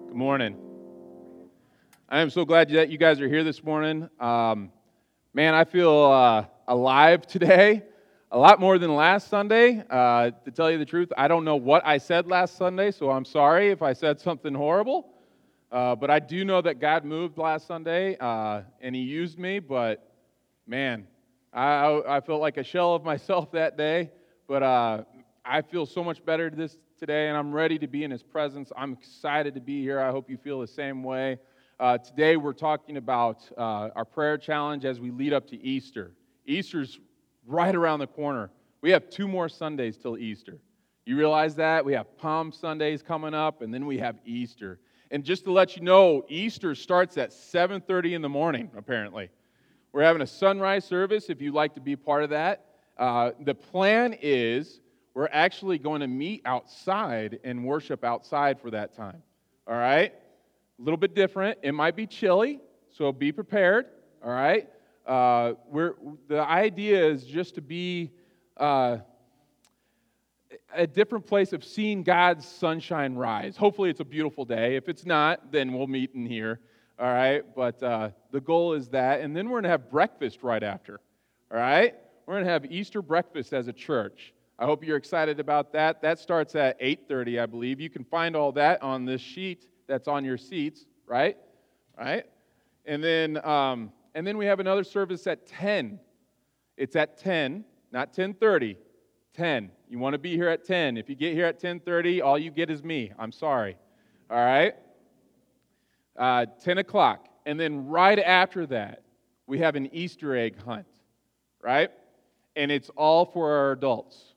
Good morning. I am so glad that you guys are here this morning. Man, I feel alive today, a lot more than last Sunday. To tell you the truth, I don't know what I said last Sunday, so I'm sorry if I said something horrible. But I do know that God moved last Sunday, and He used me. But man, I felt like a shell of myself that day. But I feel so much better today, and I'm ready to be in His presence. I'm excited to be here. I hope you feel the same way. Today we're talking about our prayer challenge as we lead up to Easter. Easter's right around the corner. We have 2 more Sundays till Easter. You realize that? We have Palm Sundays coming up, and then we have Easter. And just to let you know, Easter starts at 7:30 in the morning, apparently. We're having a sunrise service if you'd like to be part of that. The plan is we're actually going to meet outside and worship outside for that time. All right? A little bit different. It might be chilly, so be prepared. All right? The idea is just to be a different place of seeing God's sunshine rise. Hopefully it's a beautiful day. If it's not, then we'll meet in here. All right? But the goal is that. And then we're going to have breakfast right after. All right? We're going to have Easter breakfast as a church. I hope you're excited about that. That starts at 8:30, I believe. You can find all that on this sheet that's on your seats, right? Right? And then we have another service at 10. It's at 10, not 10:30. 10. You want to be here at 10. If you get here at 10:30, all you get is me. I'm sorry. All right? 10 o'clock. And then right after that, we have an Easter egg hunt, right? And it's all for our adults.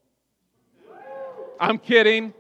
I'm kidding,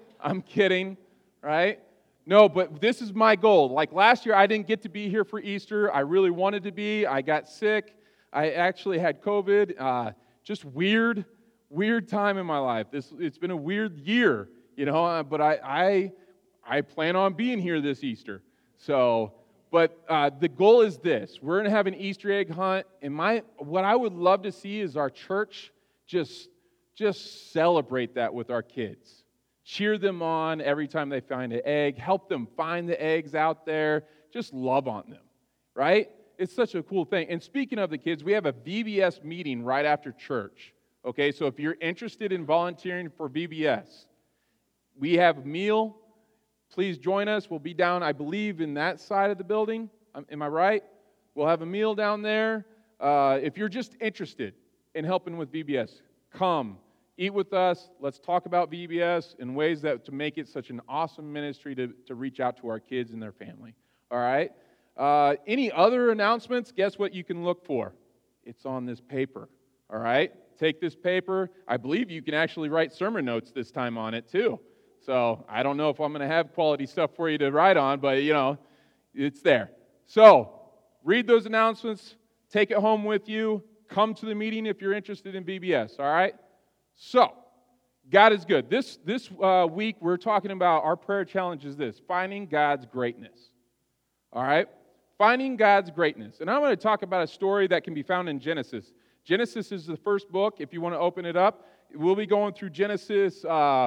right? No, but this is my goal. Like last year, I didn't get to be here for Easter. I really wanted to be. I got sick. I actually had COVID. Just weird time in my life. It's been a weird year, but I plan on being here this Easter. So, but the goal is this. We're going to have an Easter egg hunt, and what I would love to see is our church just celebrate that with our kids. Cheer them on every time they find an egg. Help them find the eggs out there. Just love on them, right? It's such a cool thing. And speaking of the kids, we have a VBS meeting right after church. Okay, so if you're interested in volunteering for VBS, we have a meal. Please join us. We'll be down, I believe, in that side of the building. Am I right? We'll have a meal down there. If you're just interested in helping with VBS, come. Eat with us. Let's talk about VBS in ways to make it such an awesome ministry to reach out to our kids and their family. All right? Any other announcements? Guess what you can look for? It's on this paper. All right? Take this paper. I believe you can actually write sermon notes this time on it too. So I don't know if I'm going to have quality stuff for you to write on, but it's there. So read those announcements. Take it home with you. Come to the meeting if you're interested in VBS. All right? So, God is good. This week, we're talking about our prayer challenge is this, finding God's greatness. All right? Finding God's greatness. And I'm going to talk about a story that can be found in Genesis. Genesis is the first book. If you want to open it up, we'll be going through Genesis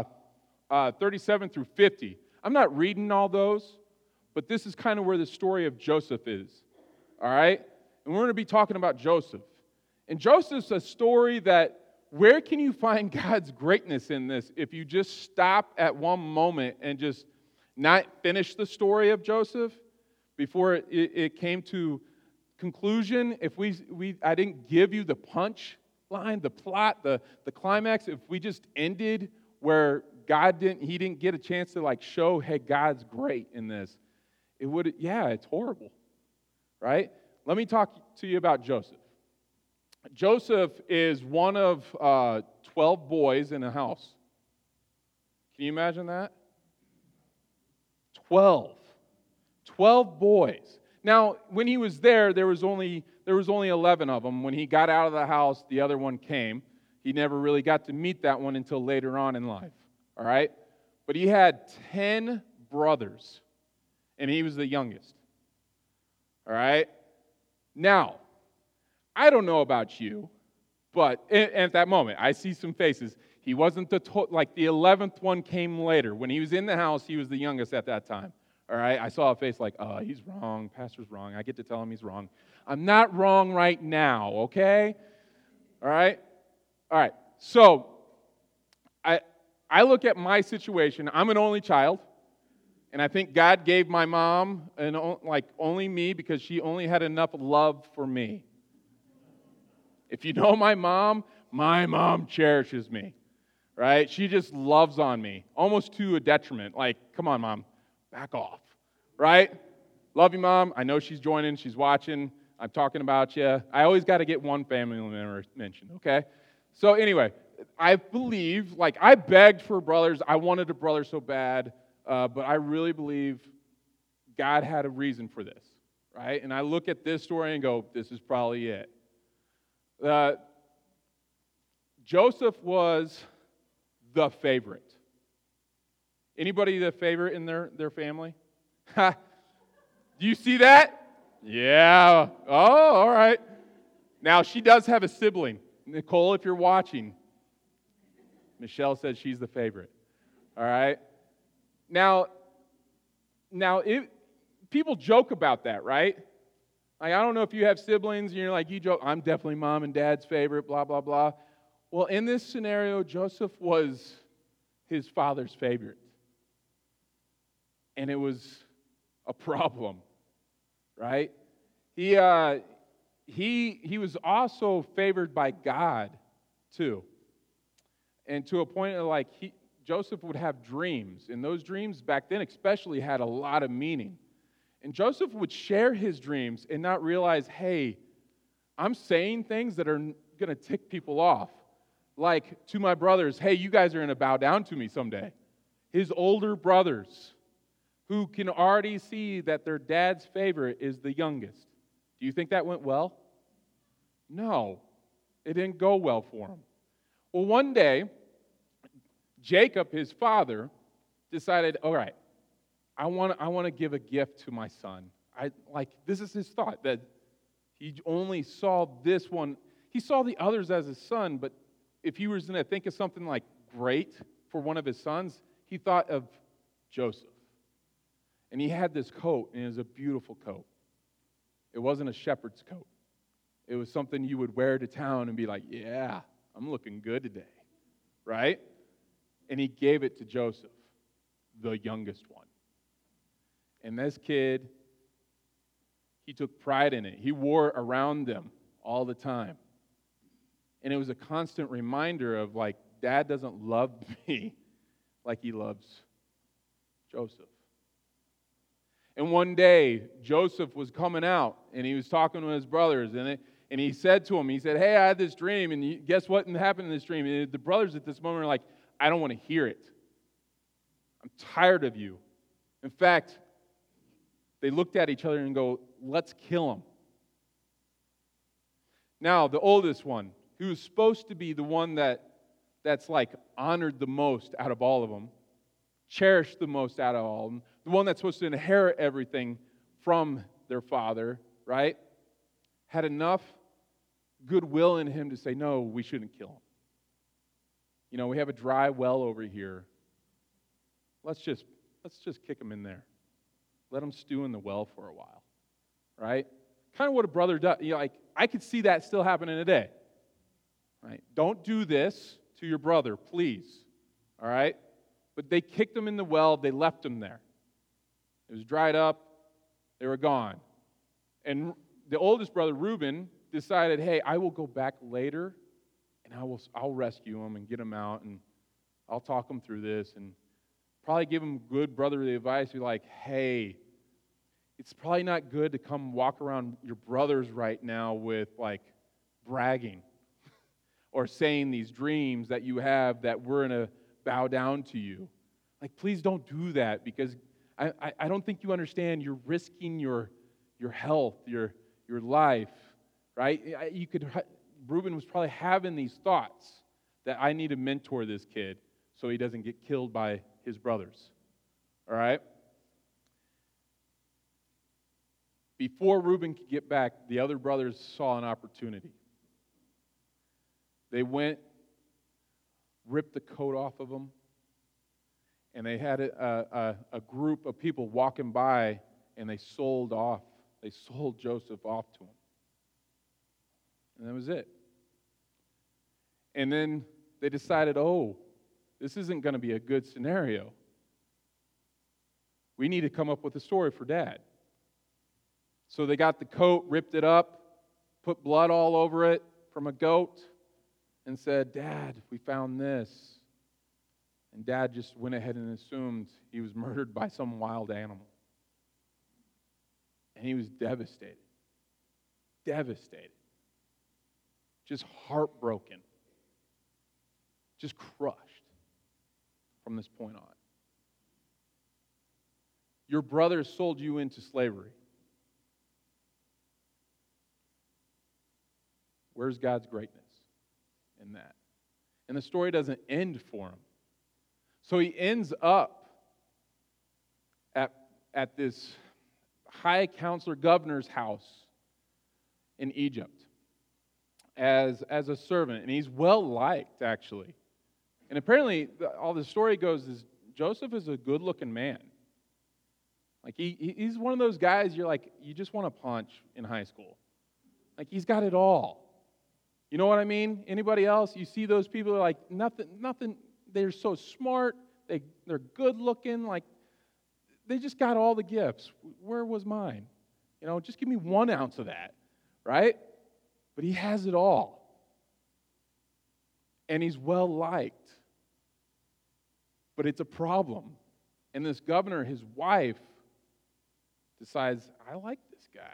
37 through 50. I'm not reading all those, but this is kind of where the story of Joseph is. All right? And we're going to be talking about Joseph. And Joseph's a story that where can you find God's greatness in this if you just stop at one moment and just not finish the story of Joseph before it came to conclusion? If I didn't give you the punch line, the plot, the climax, if we just ended where he didn't get a chance to show, hey, God's great in this, it's horrible, right? Let me talk to you about Joseph. Joseph is one of 12 boys in a house. Can you imagine that? 12 boys. Now, when he was there was only 11 of them. When he got out of the house, the other one came. He never really got to meet that one until later on in life. All right? But he had 10 brothers, and he was the youngest. All right? Now, I don't know about you, but at that moment, I see some faces. He wasn't the 11th one came later. When he was in the house, he was the youngest at that time. All right? I saw a face like, oh, he's wrong. Pastor's wrong. I get to tell him he's wrong. I'm not wrong right now, okay? All right? All right. So, I look at my situation. I'm an only child. And I think God gave my mom only me because she only had enough love for me. If you know my mom cherishes me, right? She just loves on me, almost to a detriment. Like, come on, Mom, back off, right? Love you, Mom. I know she's joining. She's watching. I'm talking about you. I always got to get one family member mentioned, okay? So anyway, I believe, I begged for brothers. I wanted a brother so bad. But I really believe God had a reason for this, right? And I look at this story and go, this is probably it. Joseph was the favorite. Anybody the favorite in their family? Do you see that? Yeah. Oh, all right. Now, she does have a sibling. Nicole, if you're watching, Michelle said she's the favorite. All right? Now, people joke about that, right? I don't know if you have siblings and you're like, you joke, I'm definitely mom and dad's favorite, blah, blah, blah. Well, in this scenario, Joseph was his father's favorite. And it was a problem, right? He was also favored by God, too. And to a point of Joseph would have dreams, and those dreams back then especially had a lot of meaning. And Joseph would share his dreams and not realize, hey, I'm saying things that are going to tick people off. Like to my brothers, hey, you guys are going to bow down to me someday. His older brothers, who can already see that their dad's favorite is the youngest. Do you think that went well? No, it didn't go well for him. Well, one day, Jacob, his father, decided, all right, I want to give a gift to my son. This is his thought, that he only saw this one. He saw the others as his son, but if he was going to think of something like great for one of his sons, he thought of Joseph. And he had this coat, and it was a beautiful coat. It wasn't a shepherd's coat. It was something you would wear to town and be like, yeah, I'm looking good today, right? And he gave it to Joseph, the youngest one. And this kid, he took pride in it. He wore it around them all the time. And it was a constant reminder of Dad doesn't love me like he loves Joseph. And one day, Joseph was coming out, and he was talking to his brothers, and he said to him, he said, hey, I had this dream, and guess what happened in this dream? And the brothers at this moment are like, I don't want to hear it. I'm tired of you. In fact, they looked at each other and go, let's kill him. Now, the oldest one, who was supposed to be the one that's honored the most out of all of them, cherished the most out of all of them, the one that's supposed to inherit everything from their father, right, had enough goodwill in him to say, no, we shouldn't kill him. You know, we have a dry well over here. Let's just kick him in there. Let him stew in the well for a while, right? Kind of what a brother does. I could see that still happening today, right? Don't do this to your brother, please, all right? But they kicked him in the well. They left him there. It was dried up. They were gone. And the oldest brother, Reuben, decided, hey, I will go back later, and I'll rescue him and get him out, and I'll talk him through this, and probably give him good brotherly advice. Be like, hey, it's probably not good to come walk around your brothers right now with bragging or saying these dreams that you have that we're going to bow down to you. Please don't do that, because I don't think you understand. You're risking your health, your life, right? Reuben was probably having these thoughts that I need to mentor this kid so he doesn't get killed by his brothers. All right? Before Reuben could get back, the other brothers saw an opportunity. They went, ripped the coat off of him, and they had a group of people walking by, and they sold Joseph off to him. And that was it. And then they decided, oh, this isn't going to be a good scenario. We need to come up with a story for Dad. So they got the coat, ripped it up, put blood all over it from a goat, and said, Dad, we found this. And Dad just went ahead and assumed he was murdered by some wild animal. And he was devastated. Devastated. Just heartbroken. Just crushed from this point on. Your brothers sold you into slavery. Where's God's greatness in that? And the story doesn't end for him. So he ends up at this high counselor governor's house in Egypt as a servant. And he's well liked, actually. And apparently, all the story goes is Joseph is a good-looking man. Like, he's one of those guys you're like, you just want to punch in high school. Like, he's got it all. You know what I mean? Anybody else? You see those people like, nothing, they're so smart, they're good-looking, like, they just got all the gifts. Where was mine? You know, just give me 1 ounce of that, right? But he has it all. And he's well-liked. But it's a problem. And this governor, his wife, decides, I like this guy.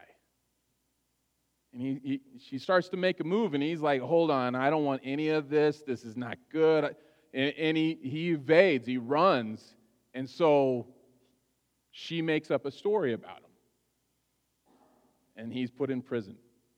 And she starts to make a move, and he's like, hold on, I don't want any of this. This is not good. And he evades, he runs. And so she makes up a story about him. And he's put in prison.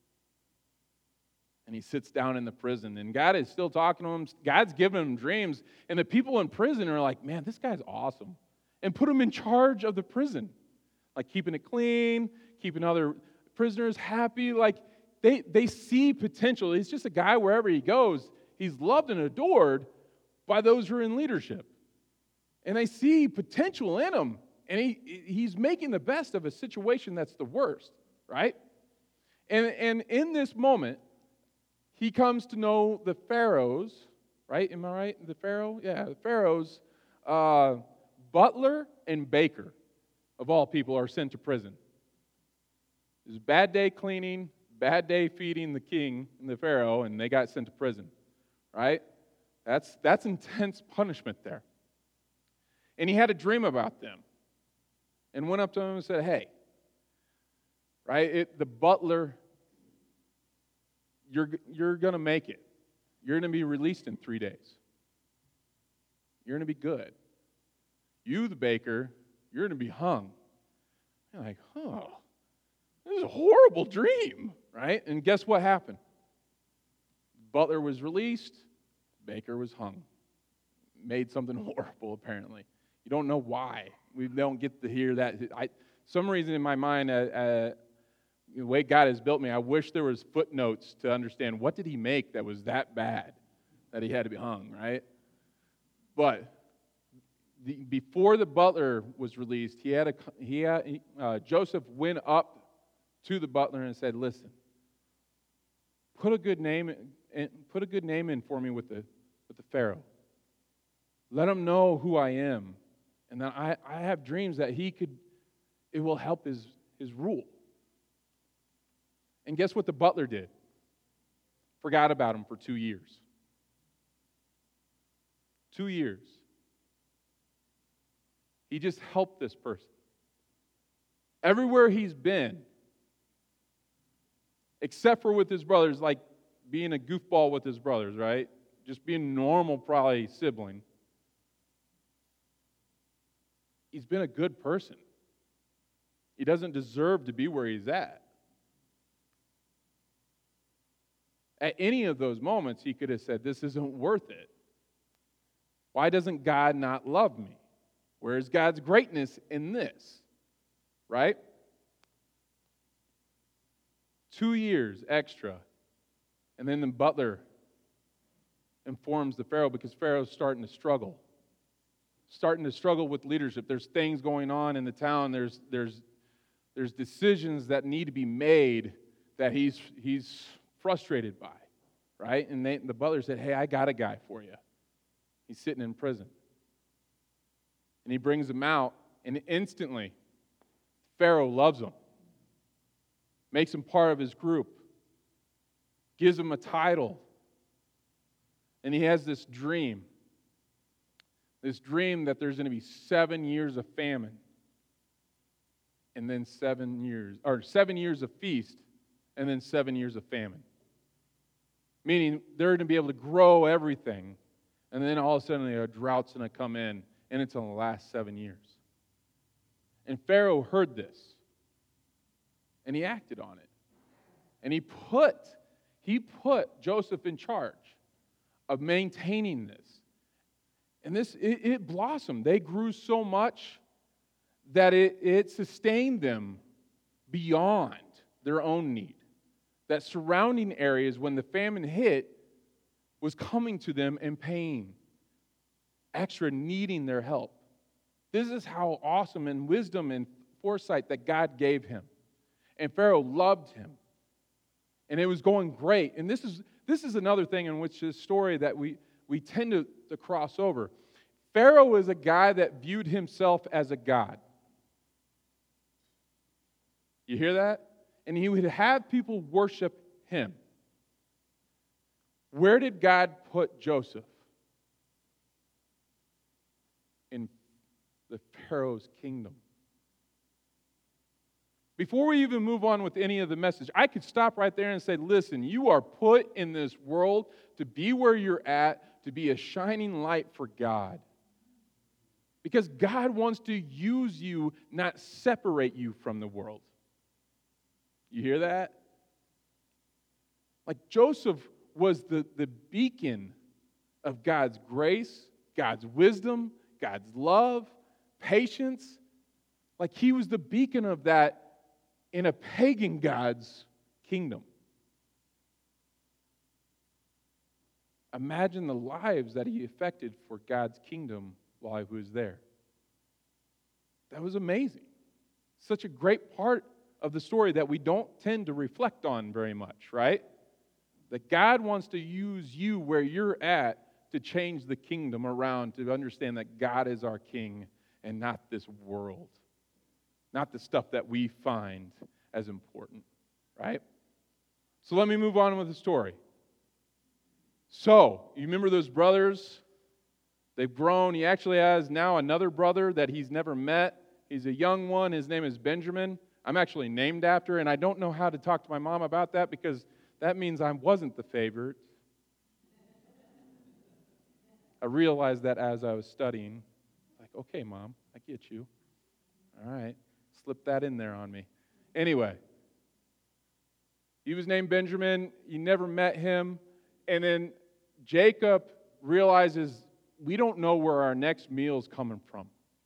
And he sits down in the prison, and God is still talking to him. God's giving him dreams, and the people in prison are like, man, this guy's awesome. And put him in charge of the prison. Like keeping it clean, keeping other prisoners happy. Like they see potential. He's just a guy wherever he goes. He's loved and adored by those who are in leadership. And they see potential in him. And he's making the best of a situation that's the worst, right? And in this moment, he comes to know the Pharaoh's, right? Am I right? The Pharaoh? Yeah, the Pharaoh's butler and baker, of all people, are sent to prison. It was a bad day cleaning, bad day feeding the king and the Pharaoh, and they got sent to prison, right? That's intense punishment there. And he had a dream about them and went up to him and said, hey, right, the butler, you're going to make it. You're going to be released in 3 days. You're going to be good. You, the baker, you're going to be hung. You're like, this is a horrible dream, right? And guess what happened? Butler was released. Baker was hung. Made something horrible, apparently. You don't know why. We don't get to hear that. Some reason in my mind, the way God has built me, I wish there was footnotes to understand what did he make that was that bad that he had to be hung, right? But before the butler was released, Joseph went up to the butler and said, "Listen, put a good name in for me with the Pharaoh. Let him know who I am, and that I have dreams that it will help his rule." And guess what the butler did? Forgot about him for 2 years. 2 years. He just helped this person. Everywhere he's been, except for with his brothers, like being a goofball with his brothers, right? Just being normal, probably sibling. He's been a good person. He doesn't deserve to be where he's at. At any of those moments, he could have said, this isn't worth it. Why doesn't God not love me? Where is God's greatness in this? Right? 2 years extra. And then the butler informs the Pharaoh because Pharaoh's starting to struggle. starting to struggle with leadership. There's things going on in the town. There's decisions that need to be made that he's frustrated by, right? And the butler said, hey, I got a guy for you. He's sitting in prison. And he brings him out, and instantly, Pharaoh loves him, makes him part of his group, gives him a title, and he has this dream that there's going to be 7 years of famine, and then 7 years of feast, and then 7 years of famine. Meaning they're going to be able to grow everything, and then all of a sudden a drought's going to come in, and it's going to last 7 years. And Pharaoh heard this, and he acted on it. And he put Joseph in charge of maintaining this. And it blossomed. They grew so much that it sustained them beyond their own need. That surrounding areas, when the famine hit, was coming to them and paying extra, needing their help. This is how awesome and wisdom and foresight that God gave him. And Pharaoh loved him. And it was going great. And this is another thing in which this story that we tend to cross over. Pharaoh is a guy that viewed himself as a god. You hear that? And he would have people worship him. Where did God put Joseph? In the Pharaoh's kingdom. Before we even move on with any of the message, I could stop right there and say, listen, you are put in this world to be where you're at, to be a shining light for God. Because God wants to use you, not separate you from the world. You hear that? Like Joseph was the beacon of God's grace, God's wisdom, God's love, patience. Like he was the beacon of that in a pagan God's kingdom. Imagine the lives that he affected for God's kingdom while he was there. That was amazing. Such a great part of the story that we don't tend to reflect on very much, right? That God wants to use you where you're at to change the kingdom around, to understand that God is our king and not this world. Not the stuff that we find as important, right? So let me move on with the story. So, you remember those brothers? They've grown. He actually has now another brother that he's never met. He's a young one. His name is Benjamin. I'm actually named after, and I don't know how to talk to my mom about that because that means I wasn't the favorite. I realized that as I was studying. Like, okay, Mom, I get you. All right. Slip that in there on me. Anyway, he was named Benjamin. You never met him. And then Jacob realizes we don't know where our next meal's coming from.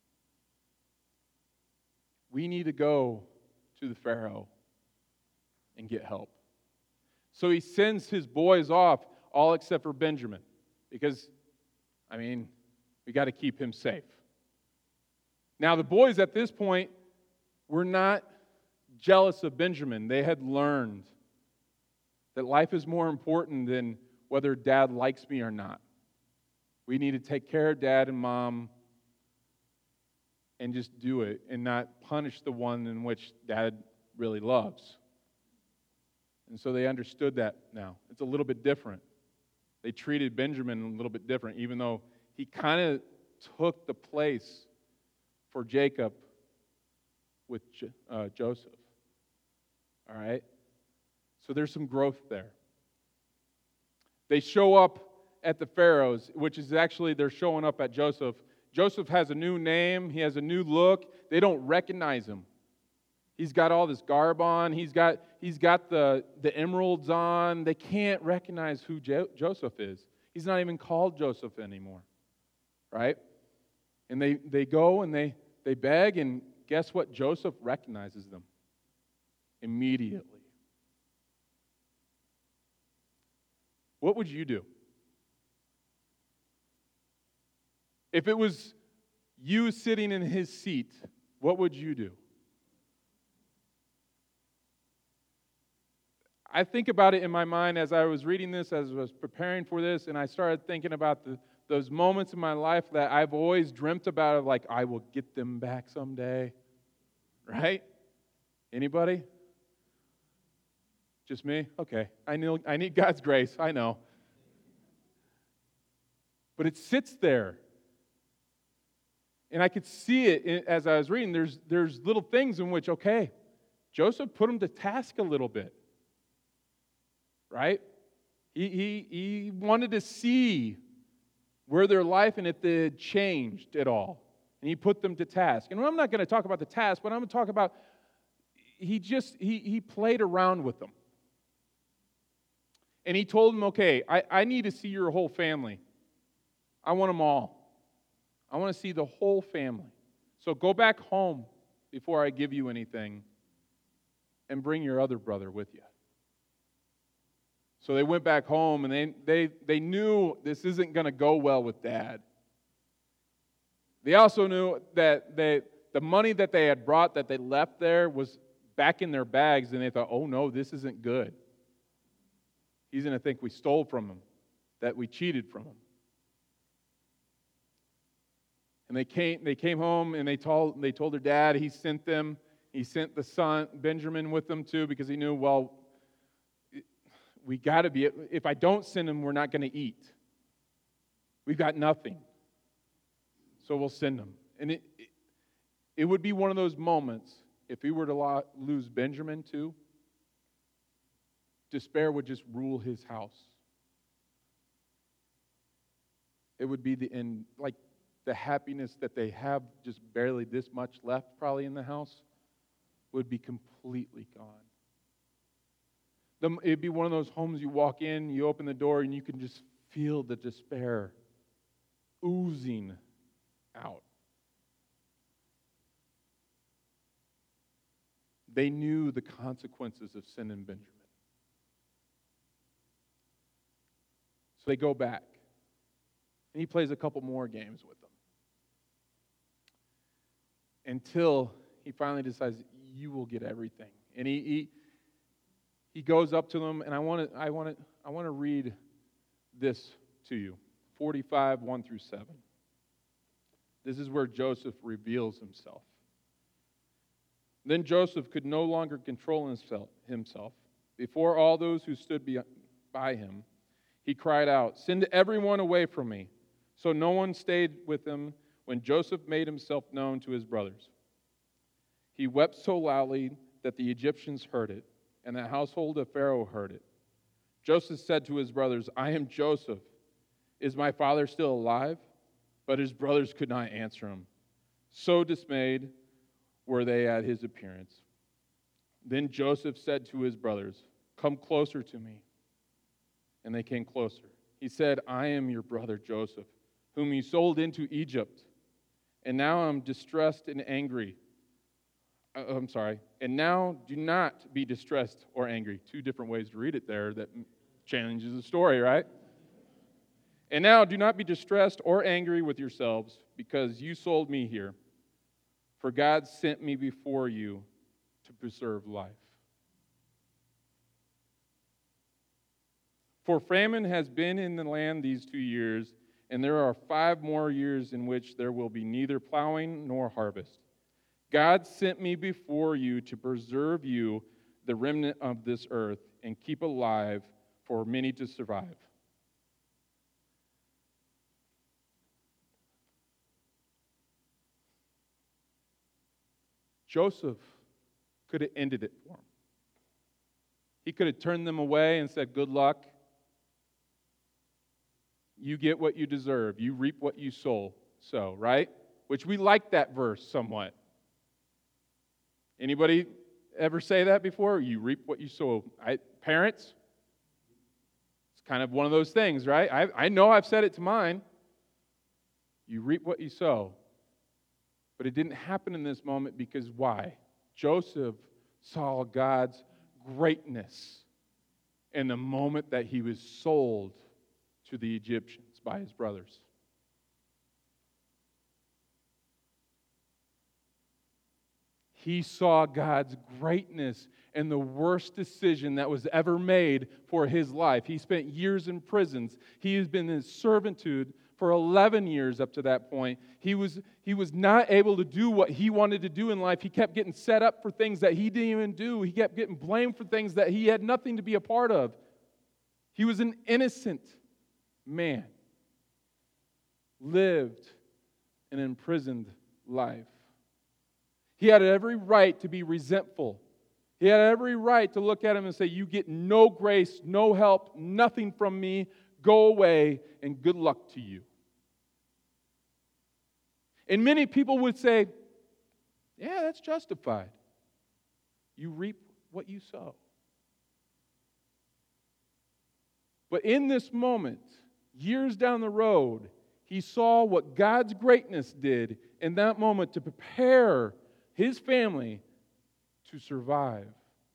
We need to go to the Pharaoh and get help. So he sends his boys off, all except for Benjamin, because, we got to keep him safe. Now, the boys at this point were not jealous of Benjamin. They had learned that life is more important than whether Dad likes me or not. We need to take care of Dad and Mom and just do it and not punish the one in which Dad really loves. And so they understood that now. It's a little bit different. They treated Benjamin a little bit different, even though he kind of took the place for Jacob with Joseph. All right? So there's some growth there. They show up at the Pharaoh's, which is actually they're showing up at Joseph. Joseph has a new name. He has a new look. They don't recognize him. He's got all this garb on. He's got the emeralds on. They can't recognize who Joseph is. He's not even called Joseph anymore, right? And they go and they beg, and guess what? Joseph recognizes them immediately. What would you do? If it was you sitting in his seat, what would you do? I think about it in my mind as I was reading this, as I was preparing for this, and I started thinking about those moments in my life that I've always dreamt about, of like, I will get them back someday. Right? Anybody? Just me? Okay. I need God's grace. I know. But it sits there. And I could see it as I was reading. There's little things in which, okay, Joseph put him to task a little bit. Right? He wanted to see where their life and if they had changed at all. And he put them to task. And I'm not going to talk about the task, but I'm going to talk about he played around with them. And he told them, okay, I need to see your whole family. I want them all. I want to see the whole family. So go back home before I give you anything and bring your other brother with you. So they went back home, and they knew this isn't going to go well with Dad. They also knew that the money that they had brought, that they left there, was back in their bags, and they thought, oh no, this isn't good. He's going to think we stole from him, that we cheated from him. And they came home, and they told their dad. He sent the son Benjamin with them too, because he knew, well, we got to be, if I don't send him, we're not going to eat. We've got nothing. So we'll send him. And it would be one of those moments, if we were to lose Benjamin too, despair would just rule his house. It would be the end, like the happiness that they have, just barely this much left probably in the house, would be completely gone. It'd be one of those homes you walk in, you open the door, and you can just feel the despair oozing out. They knew the consequences of sin in Benjamin. So they go back. And he plays a couple more games with them. Until he finally decides, you will get everything. And he goes up to them, and I want to read this to you. 45, 1 through 7. This is where Joseph reveals himself. Then Joseph could no longer control himself. Before all those who stood by him, he cried out, "Send everyone away from me." So no one stayed with him when Joseph made himself known to his brothers. He wept so loudly that the Egyptians heard it, and the household of Pharaoh heard it. Joseph said to his brothers, "I am Joseph. Is my father still alive?" But his brothers could not answer him. So dismayed were they at his appearance. Then Joseph said to his brothers, "Come closer to me." And they came closer. He said, "I am your brother Joseph, whom you sold into Egypt. And now I'm distressed and angry. And now do not be distressed or angry." Two different ways to read it there that changes the story, right? "And now do not be distressed or angry with yourselves because you sold me here. For God sent me before you to preserve life. For famine has been in the land these 2 years, and there are 5 more years in which there will be neither plowing nor harvest. God sent me before you to preserve you, the remnant of this earth, and keep alive for many to survive." Joseph could have ended it for him. He could have turned them away and said, "Good luck. You get what you deserve. You reap what you sow," right? Which we like that verse somewhat. Anybody ever say that before? You reap what you sow. Parents, it's kind of one of those things, right? I know I've said it to mine. You reap what you sow. But it didn't happen in this moment because why? Joseph saw God's greatness in the moment that he was sold to the Egyptians by his brothers. he saw God's greatness and the worst decision that was ever made for his life. He spent years in prisons. He has been in servitude for 11 years up to that point. He was not able to do what he wanted to do in life. He kept getting set up for things that he didn't even do. He kept getting blamed for things that he had nothing to be a part of. He was an innocent man, lived an imprisoned life. He had every right to be resentful. He had every right to look at him and say, you get no grace, no help, nothing from me. Go away and good luck to you. And many people would say, yeah, that's justified. You reap what you sow. But in this moment, years down the road, he saw what God's greatness did in that moment to prepare his family to survive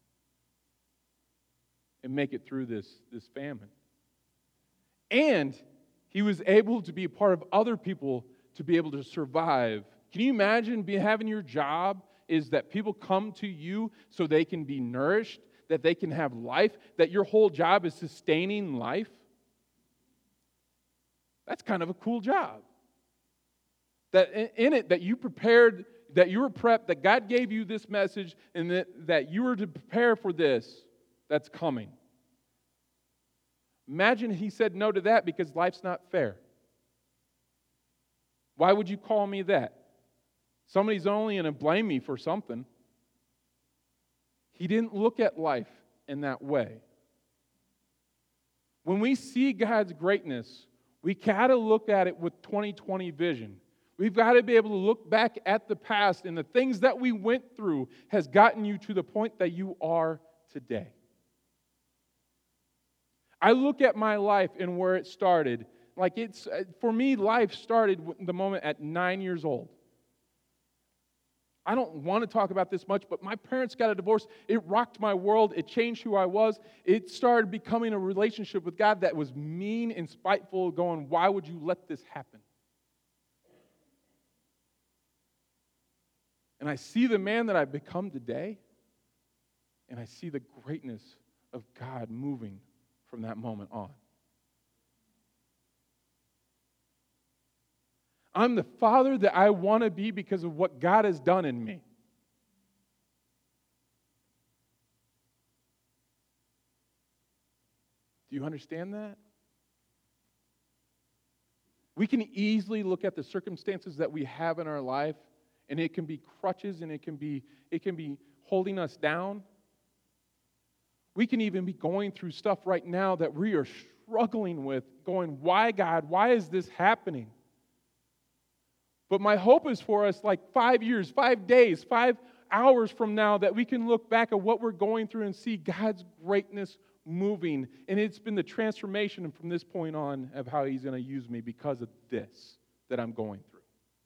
and make it through this famine. And he was able to be a part of other people to be able to survive. Can you imagine having your job is that people come to you so they can be nourished, that they can have life, that your whole job is sustaining life? That's kind of a cool job. That in it, that you prepared, that you were prepped, that God gave you this message, and that you were to prepare for this that's coming. Imagine he said no to that because life's not fair. Why would you call me that? Somebody's only going to blame me for something. He didn't look at life in that way. When we see God's greatness, we got to look at it with 20/20 vision. We've got to be able to look back at the past, and the things that we went through has gotten you to the point that you are today. I look at my life and where it started. Like for me, life started the moment at 9 years old. I don't want to talk about this much, but my parents got a divorce. It rocked my world. It changed who I was. It started becoming a relationship with God that was mean and spiteful, going, why would you let this happen? And I see the man that I've become today, and I see the greatness of God moving from that moment on. I'm the father that I want to be because of what God has done in me. Do you understand that? We can easily look at the circumstances that we have in our life, and it can be crutches, and it can be holding us down. We can even be going through stuff right now that we are struggling with, going, why, God? Why is this happening? But my hope is for us, like 5 years, 5 days, 5 hours from now, that we can look back at what we're going through and see God's greatness moving. And it's been the transformation from this point on of how He's going to use me because of this that I'm going through.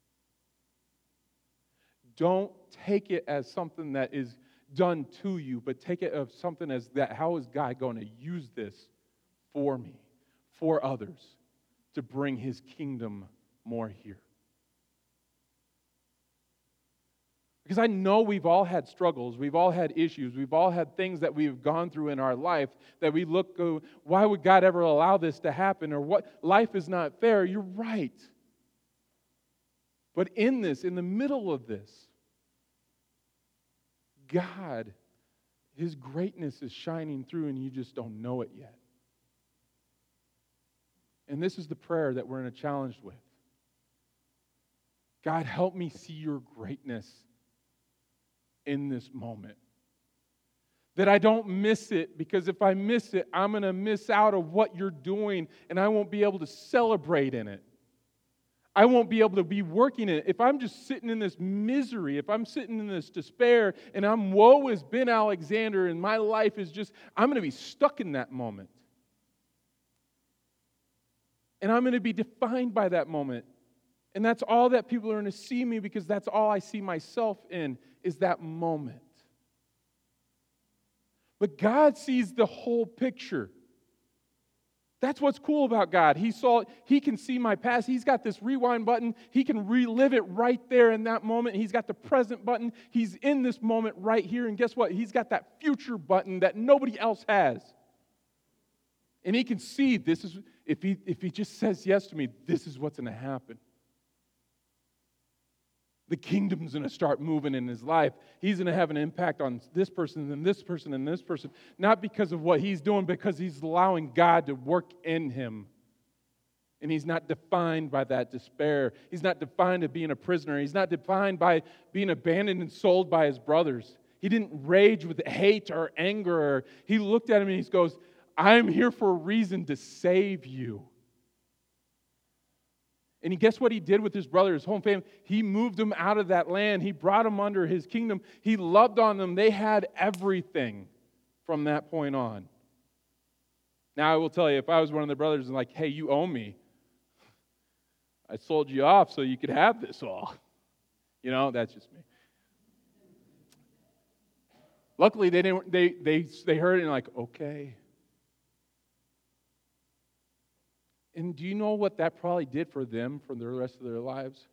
Don't take it as something that is done to you, but take it as something as that. How is God going to use this for me, for others, to bring His kingdom more here? Because I know we've all had struggles, we've all had issues, we've all had things that we've gone through in our life that we go, why would God ever allow this to happen? Or what, life is not fair. You're right. But in this, in the middle of this, God, His greatness is shining through and you just don't know it yet. And this is the prayer that we're in a challenge with. God, help me see your greatness in this moment. That I don't miss it, because if I miss it, I'm going to miss out of what you're doing and I won't be able to celebrate in it. I won't be able to be working in it. If I'm just sitting in this misery, if I'm sitting in this despair and I'm woe is Ben Alexander and my life is just, I'm going to be stuck in that moment. And I'm going to be defined by that moment. And that's all that people are going to see me, because that's all I see myself in, is that moment. But God sees the whole picture. That's what's cool about God. He can see my past. He's got this rewind button. He can relive it right there in that moment. He's got the present button. He's in this moment right here. And guess what? He's got that future button that nobody else has. And he can see this is, if he just says yes to me, this is what's going to happen. The kingdom's going to start moving in his life. He's going to have an impact on this person and this person and this person. Not because of what he's doing, because he's allowing God to work in him. And he's not defined by that despair. He's not defined by being a prisoner. He's not defined by being abandoned and sold by his brothers. He didn't rage with hate or anger. He looked at him and he goes, I'm here for a reason to save you. And guess what he did with his brother, his home family? He moved them out of that land. He brought them under his kingdom. He loved on them. They had everything from that point on. Now, I will tell you, if I was one of the brothers and like, hey, you owe me. I sold you off so you could have this all. You know, that's just me. Luckily, they didn't. They heard it and like, okay. And do you know what that probably did for them for the rest of their lives?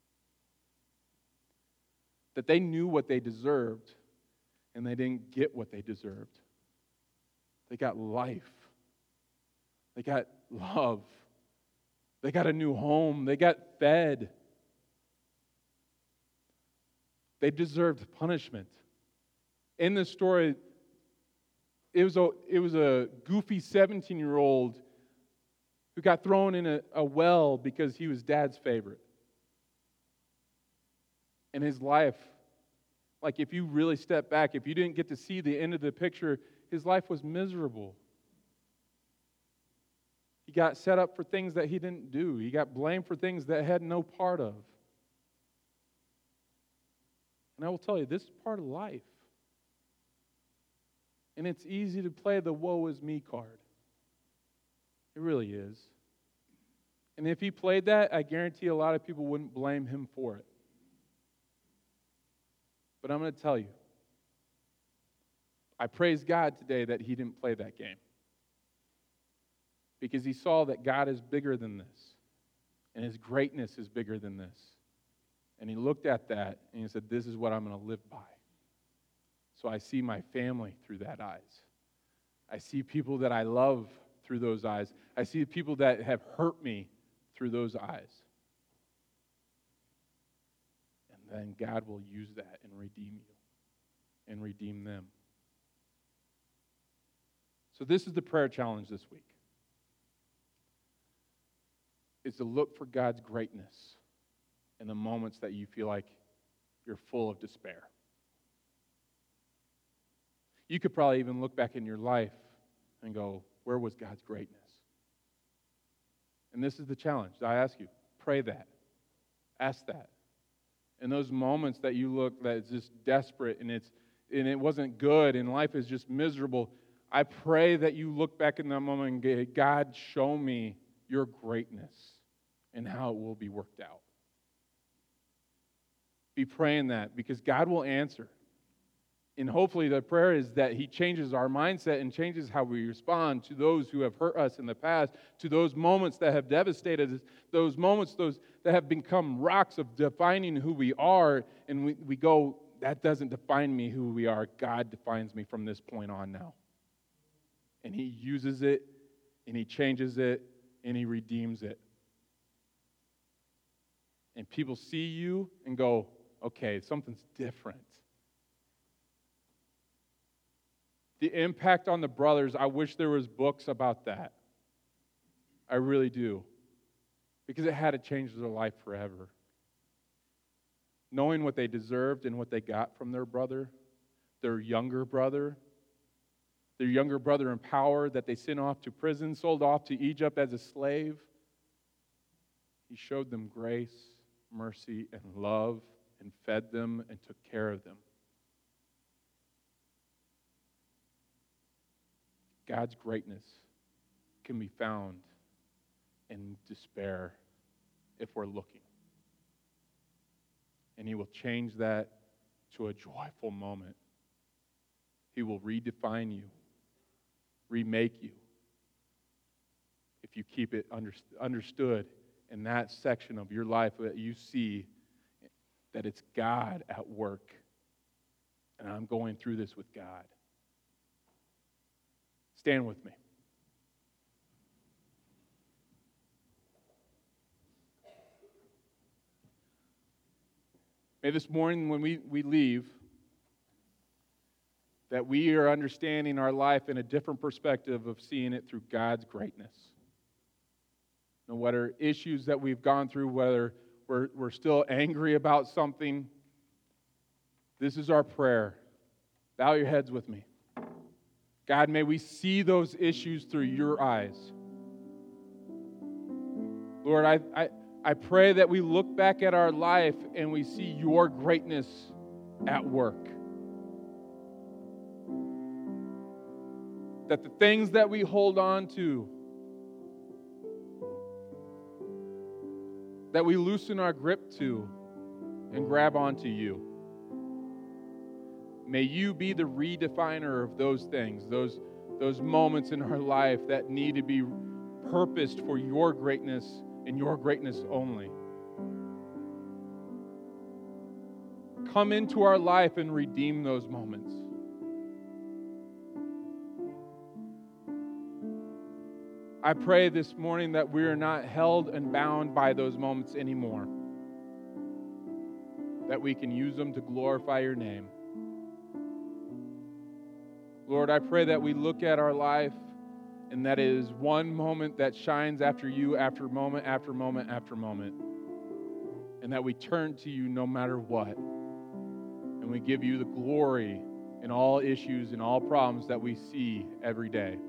That they knew what they deserved, and they didn't get what they deserved. They got life. They got love. They got a new home. They got fed. They deserved punishment. In this story, it was a goofy 17-year-old who got thrown in a well because he was dad's favorite. And his life, like if you really step back, if you didn't get to see the end of the picture, his life was miserable. He got set up for things that he didn't do. He got blamed for things that he had no part of. And I will tell you, this is part of life. And it's easy to play the woe is me card. It really is. And if he played that, I guarantee a lot of people wouldn't blame him for it. But I'm going to tell you, I praise God today that he didn't play that game. Because he saw that God is bigger than this. And his greatness is bigger than this. And he looked at that and he said, this is what I'm going to live by. So I see my family through that eyes. I see people that I love through those eyes. I see people that have hurt me through those eyes. And then God will use that and redeem you and redeem them. So this is the prayer challenge this week. It's to look for God's greatness in the moments that you feel like you're full of despair. You could probably even look back in your life and go, where was God's greatness? And this is the challenge. I ask you, pray that. Ask that. In those moments that you look that it's just desperate and it wasn't good and life is just miserable, I pray that you look back in that moment and go, God, show me your greatness and how it will be worked out. Be praying that because God will answer. And hopefully the prayer is that he changes our mindset and changes how we respond to those who have hurt us in the past, to those moments that have devastated us, those moments that have become rocks of defining who we are, and we go, that doesn't define me who we are. God defines me from this point on now. And he uses it, and he changes it, and he redeems it. And people see you and go, okay, something's different. The impact on the brothers, I wish there was books about that. I really do. Because it had to change their life forever. Knowing what they deserved and what they got from their brother, their younger brother in power that they sent off to prison, sold off to Egypt as a slave. He showed them grace, mercy, and love, and fed them and took care of them. God's greatness can be found in despair if we're looking. And he will change that to a joyful moment. He will redefine you, remake you. you keep it understood in that section of your life that you see that it's God at work. And I'm going through this with God. Stand with me. May this morning when we leave, that we are understanding our life in a different perspective of seeing it through God's greatness. No matter issues that we've gone through, whether we're still angry about something, this is our prayer. Bow your heads with me. God, may we see those issues through your eyes. Lord, I pray that we look back at our life and we see your greatness at work. That the things that we hold on to, that we loosen our grip to and grab onto you. May you be the redefiner of those things, those moments in our life that need to be purposed for your greatness and your greatness only. Come into our life and redeem those moments. I pray this morning that we are not held and bound by those moments anymore. That we can use them to glorify your name. Lord, I pray that we look at our life and that it is one moment that shines after you after moment after moment after moment. And that we turn to you no matter what. And we give you the glory in all issues and all problems that we see every day.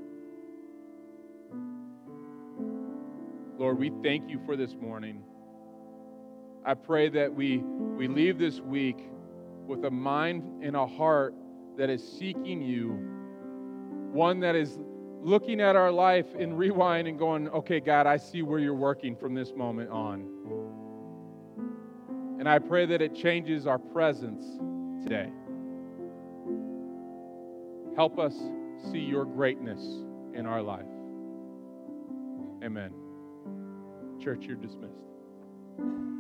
Lord, we thank you for this morning. I pray that we leave this week with a mind and a heart that is seeking you, one that is looking at our life in rewind and going, okay, God, I see where you're working from this moment on. And I pray that it changes our presence today. Help us see your greatness in our life. Amen. Church, you're dismissed.